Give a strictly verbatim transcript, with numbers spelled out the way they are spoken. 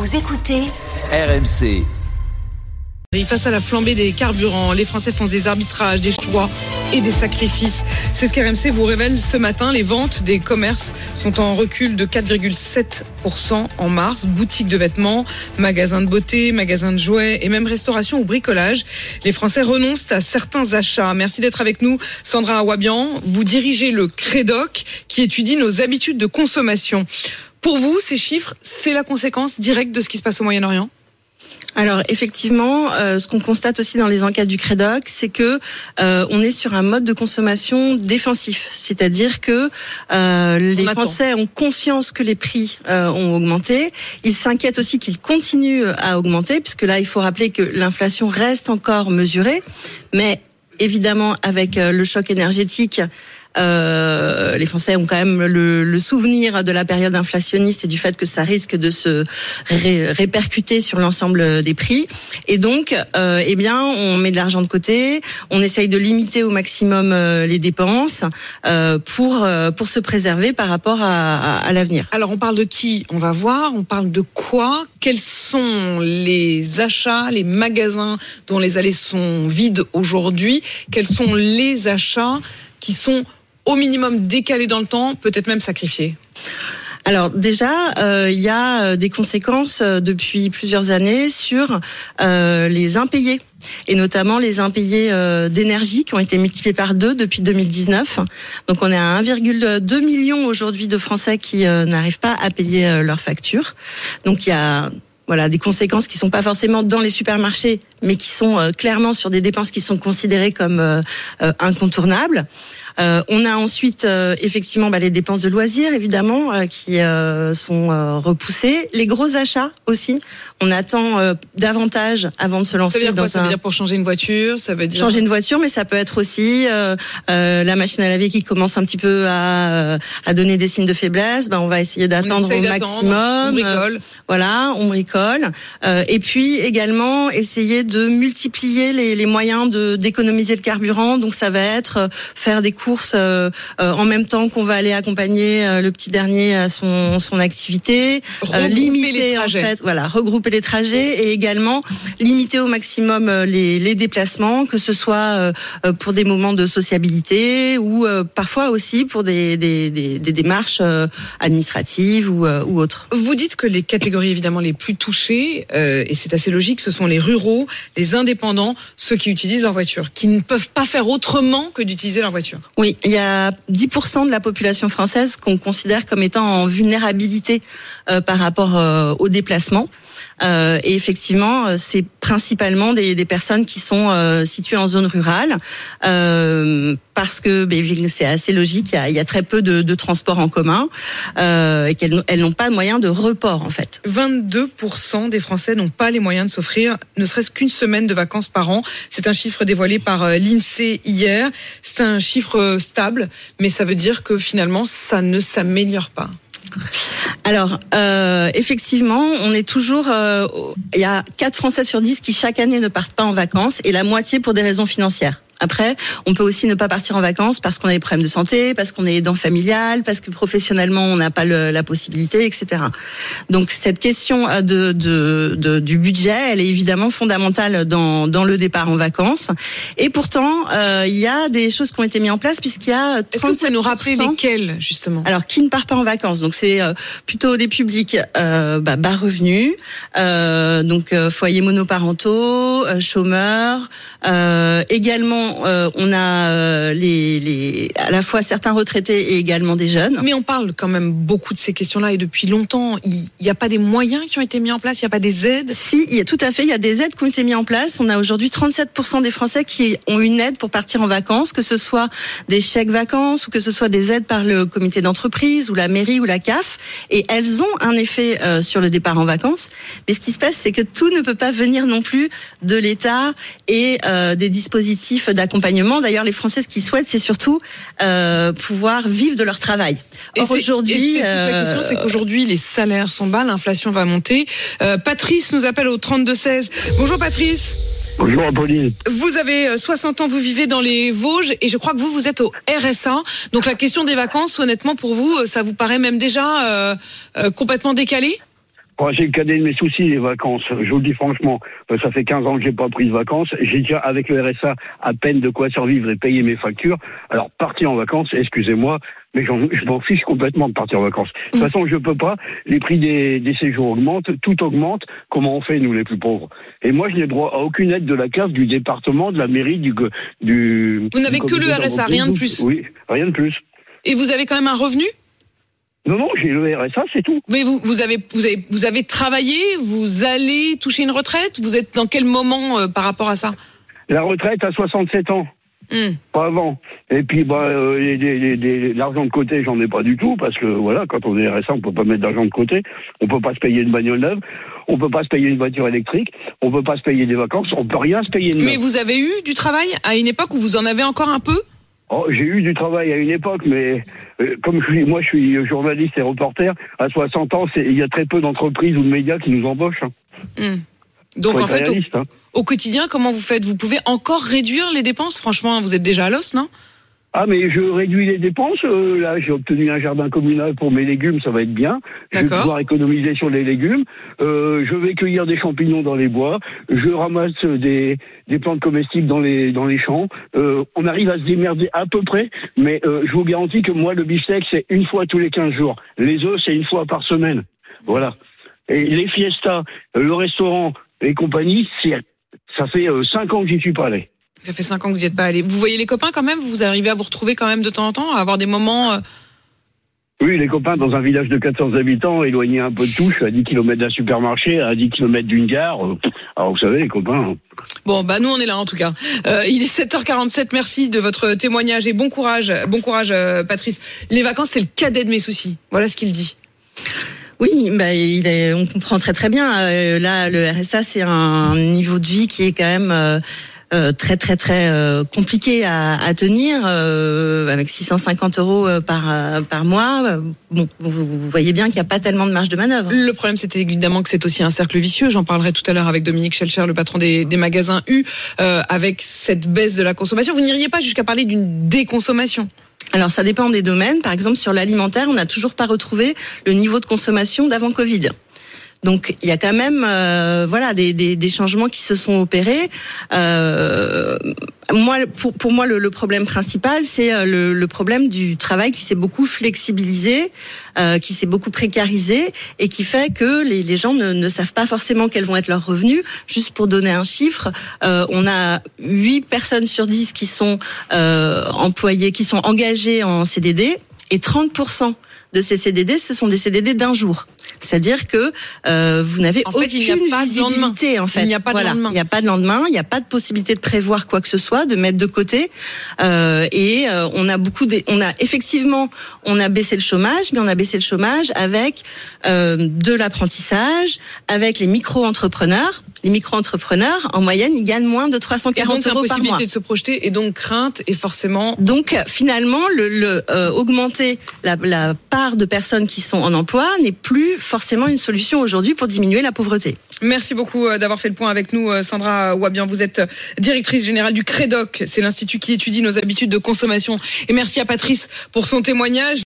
Vous écoutez R M C. Face à la flambée des carburants, les Français font des arbitrages, des choix et des sacrifices. C'est ce qu'R M C vous révèle ce matin. Les ventes des commerces sont en recul de quatre virgule sept pour cent en mars. Boutiques de vêtements, magasins de beauté, magasins de jouets et même restauration ou bricolage. Les Français renoncent à certains achats. Merci d'être avec nous, Sandra Awabian. Vous dirigez le Crédoc qui étudie nos habitudes de consommation. Pour vous, ces chiffres, c'est la conséquence directe de ce qui se passe au Moyen-Orient ? Alors effectivement, euh, ce qu'on constate aussi dans les enquêtes du Crédoc, c'est que euh, on est sur un mode de consommation défensif, c'est-à-dire que euh, les Français ont conscience que les prix euh, ont augmenté. Ils s'inquiètent aussi qu'ils continuent à augmenter, puisque là, il faut rappeler que l'inflation reste encore mesurée, mais évidemment avec euh, le choc énergétique. Euh, les Français ont quand même le, le souvenir de la période inflationniste et du fait que ça risque de se ré, répercuter sur l'ensemble des prix. Et donc, euh, eh bien, on met de l'argent de côté, on essaye de limiter au maximum euh, les dépenses euh, pour euh, pour se préserver par rapport à, à, à l'avenir. Alors, on parle de qui ? On va voir. On parle de quoi ? Quels sont les achats, les magasins dont les allées sont vides aujourd'hui ? Quels sont les achats qui sont au minimum décalé dans le temps, peut-être même sacrifié? Alors déjà, euh, il y a des conséquences euh, depuis plusieurs années sur euh, les impayés, et notamment les impayés euh, d'énergie qui ont été multipliés par deux depuis deux mille dix-neuf. Donc on est à un virgule deux million aujourd'hui de Français qui euh, n'arrivent pas à payer euh, leurs factures. Donc il y a voilà des conséquences qui sont pas forcément dans les supermarchés, mais qui sont euh, clairement sur des dépenses qui sont considérées comme euh, euh, incontournables. Euh, on a ensuite euh, effectivement bah, les dépenses de loisirs évidemment euh, qui euh, sont euh, repoussées, les gros achats aussi. On attend euh, davantage avant de se lancer. Ça veut dire dans quoi ? Ça un... veut dire pour changer une voiture, ça veut dire changer une voiture, mais ça peut être aussi euh, euh, la machine à laver qui commence un petit peu à à donner des signes de faiblesse. Ben on va essayer d'attendre au maximum. On bricole. Euh, voilà, on bricole. Euh, et puis également essayer de multiplier les, les moyens de d'économiser le carburant. Donc ça va être faire des courses euh, euh, en même temps qu'on va aller accompagner euh, le petit dernier à son son activité, euh, limiter les trajets. En fait, voilà, regrouper les trajets et également limiter au maximum euh, les les déplacements, que ce soit euh, pour des moments de sociabilité ou euh, parfois aussi pour des des des, des démarches euh, administratives ou euh, ou autres. Vous dites que les catégories évidemment les plus touchées euh, et c'est assez logique, ce sont les ruraux, les indépendants, ceux qui utilisent leur voiture, qui ne peuvent pas faire autrement que d'utiliser leur voiture. Oui, il y a dix pour cent de la population française qu'on considère comme étant en vulnérabilité euh, par rapport euh, au déplacement. Euh, et effectivement, c'est principalement des, des personnes qui sont euh, situées en zone rurale, euh, parce que ben, c'est assez logique, il y a, il y a très peu de, de transports en commun euh, et qu'elles elles n'ont pas de moyens de report en fait. vingt-deux pour cent des Français n'ont pas les moyens de s'offrir ne serait-ce qu'une semaine de vacances par an. C'est un chiffre dévoilé par euh, l'INSEE hier. C'est un chiffre stable, mais ça veut dire que finalement, ça ne s'améliore pas. Alors, euh, effectivement, on est toujours... Euh, il y a quatre Français sur dix qui, chaque année, ne partent pas en vacances, et la moitié pour des raisons financières. Après, on peut aussi ne pas partir en vacances parce qu'on a des problèmes de santé, parce qu'on est aidant familial, parce que professionnellement, on n'a pas le, la possibilité, et cetera. Donc, cette question de, de, de, du budget, elle est évidemment fondamentale dans, dans le départ en vacances. Et pourtant, euh, il y a des choses qui ont été mises en place puisqu'il y a trente-sept pour cent... Est-ce que vous pouvez nous rappeler lesquelles, justement ? Alors, qui ne part pas en vacances ? Donc, c'est euh, plutôt des publics euh, bah, bas revenus, euh, donc euh, foyers monoparentaux, euh, chômeurs, euh, également Euh, on a euh, les, les, à la fois certains retraités et également des jeunes. Mais on parle quand même beaucoup de ces questions-là et depuis longtemps. Il n'y a pas des moyens qui ont été mis en place ? Il n'y a pas des aides ? Si, il y a tout à fait. Il y a des aides qui ont été mises en place. On a aujourd'hui trente-sept pour cent des Français qui ont une aide pour partir en vacances, que ce soit des chèques vacances ou que ce soit des aides par le comité d'entreprise ou la mairie ou la C A F. Et elles ont un effet euh, sur le départ en vacances. Mais ce qui se passe, c'est que tout ne peut pas venir non plus de l'État et euh, des dispositifs d'accompagnement. D'ailleurs, les Français, ce qu'ils souhaitent, c'est surtout euh, pouvoir vivre de leur travail. Or, et aujourd'hui, et euh, la question, c'est qu'aujourd'hui, les salaires sont bas, l'inflation va monter. Euh, Patrice nous appelle au trente-deux seize. Bonjour Patrice. Bonjour Apolline. Vous avez soixante ans, vous vivez dans les Vosges et je crois que vous, vous êtes au R S A. Donc la question des vacances, honnêtement, pour vous, ça vous paraît même déjà euh, euh, complètement décalé ? Bon, c'est le cadet de mes soucis, les vacances. Je vous le dis franchement, ça fait quinze ans que j'ai pas pris de vacances. J'ai déjà, avec le R S A, à peine de quoi survivre et payer mes factures. Alors, partir en vacances, excusez-moi, mais j'en, je m'en fiche complètement de partir en vacances. De toute façon, je peux pas. Les prix des, des séjours augmentent, tout augmente. Comment on fait, nous, les plus pauvres? Et moi, je n'ai droit à aucune aide de la C A F, du département, de la mairie, du... du vous n'avez que le R S A, rien de plus? Oui, rien de plus. Et vous avez quand même un revenu? Non, non, j'ai le R S A, c'est tout. Mais vous, vous avez, vous avez, vous avez travaillé, vous allez toucher une retraite. Vous êtes dans quel moment euh, par rapport à ça? La retraite à soixante-sept ans. Mmh. Pas avant. Et puis, bah, euh, les, les, les, l'argent de côté, j'en ai pas du tout, parce que voilà, quand on est R S A, on peut pas mettre d'argent de côté. On peut pas se payer une bagnole neuve. On peut pas se payer une voiture électrique. On peut pas se payer des vacances. On peut rien se payer. Mais vous avez eu du travail à une époque où vous en avez encore un peu? Oh, j'ai eu du travail à une époque, mais euh, comme je suis, moi je suis journaliste et reporter, à soixante ans, c'est, il y a très peu d'entreprises ou de médias qui nous embauchent. Hein. Mmh. Donc en fait, au, hein. au quotidien, comment vous faites? Vous pouvez encore réduire les dépenses? Franchement, vous êtes déjà à l'os, non? Ah, mais je réduis les dépenses. Euh, là, j'ai obtenu un jardin communal pour mes légumes, ça va être bien. D'accord. Je vais pouvoir économiser sur les légumes. Euh, je vais cueillir des champignons dans les bois. Je ramasse des, des plantes comestibles dans les dans les champs. Euh, on arrive à se démerder à peu près, mais euh, je vous garantis que moi, le beefsteak, c'est une fois tous les quinze jours. Les œufs, c'est une fois par semaine. Voilà. Et les fiestas, le restaurant et compagnie, c'est, ça fait euh, cinq ans que j'y suis pas allé. Ça fait cinq ans que vous n'y êtes pas allé. Vous voyez les copains quand même? Vous arrivez à vous retrouver quand même de temps en temps, à avoir des moments... Euh... Oui, les copains dans un village de quatre cents habitants, éloigné un peu de tout, je suis à dix kilomètres d'un supermarché, à dix kilomètres d'une gare. Alors vous savez, les copains... Bon, bah nous on est là en tout cas. Euh, il est sept heures quarante-sept, merci de votre témoignage et bon courage, bon courage euh, Patrice. Les vacances, c'est le cadet de mes soucis. Voilà ce qu'il dit. Oui, bah, il est, on comprend très très bien. Euh, là, le R S A, c'est un niveau de vie qui est quand même... Euh, Euh, très très très euh, compliqué à, à tenir euh, avec six cent cinquante euros par par mois. Bon, vous, vous voyez bien qu'il n'y a pas tellement de marge de manœuvre. Le problème, c'est évidemment que c'est aussi un cercle vicieux. J'en parlerai tout à l'heure avec Dominique Schelcher, le patron des, des magasins U, euh, avec cette baisse de la consommation. Vous n'iriez pas jusqu'à parler d'une déconsommation? Alors ça dépend des domaines. Par exemple, sur l'alimentaire, on n'a toujours pas retrouvé le niveau de consommation d'avant Covid. Donc il y a quand même euh, voilà des, des, des changements qui se sont opérés. Euh, moi, pour, pour moi, le, le problème principal, c'est le, le problème du travail qui s'est beaucoup flexibilisé, euh, qui s'est beaucoup précarisé et qui fait que les, les gens ne, ne savent pas forcément quels vont être leurs revenus. Juste pour donner un chiffre, euh, on a huit personnes sur dix qui sont euh, employées, qui sont engagées en C D D et trente pour cent de ces C D D, ce sont des C D D d'un jour. C'est-à-dire que euh, vous n'avez en fait, aucune il n'y a pas visibilité. En fait, il n'y a pas de voilà, lendemain. Il n'y a pas de lendemain. Il n'y a pas de possibilité de prévoir quoi que ce soit, de mettre de côté. Euh, et euh, on a beaucoup, de, on a effectivement, on a baissé le chômage, mais on a baissé le chômage avec euh, de l'apprentissage, avec les micro-entrepreneurs. Les micro-entrepreneurs, en moyenne, ils gagnent moins de trois cent quarante euros par mois. Donc, impossibilité de se projeter et donc crainte et forcément. Donc, finalement, le, le euh, augmenter la, la part de personnes qui sont en emploi n'est plus forcément une solution aujourd'hui pour diminuer la pauvreté. Merci beaucoup d'avoir fait le point avec nous, Sandra Wabian. Vous êtes directrice générale du CREDOC, c'est l'institut qui étudie nos habitudes de consommation. Et merci à Patrice pour son témoignage.